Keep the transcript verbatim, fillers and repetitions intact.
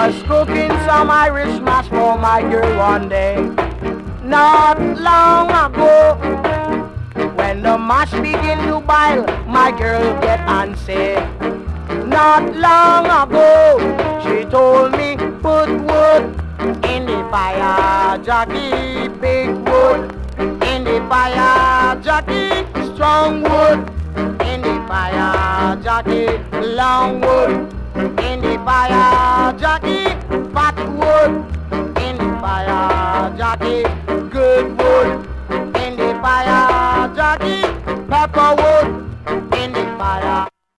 was cooking some Irish mash for my girl one day. Not long ago, when the mash begin to boil, my girl get antsy. Not long ago, she told me, put wood in the fire, Jackie, big wood in the fire, Jackie, strong wood in the fire, Jackie, long wood in the fire, Jackie, fat wood in the fire, Jackie, good wood in the fire, Jackie, pepper wood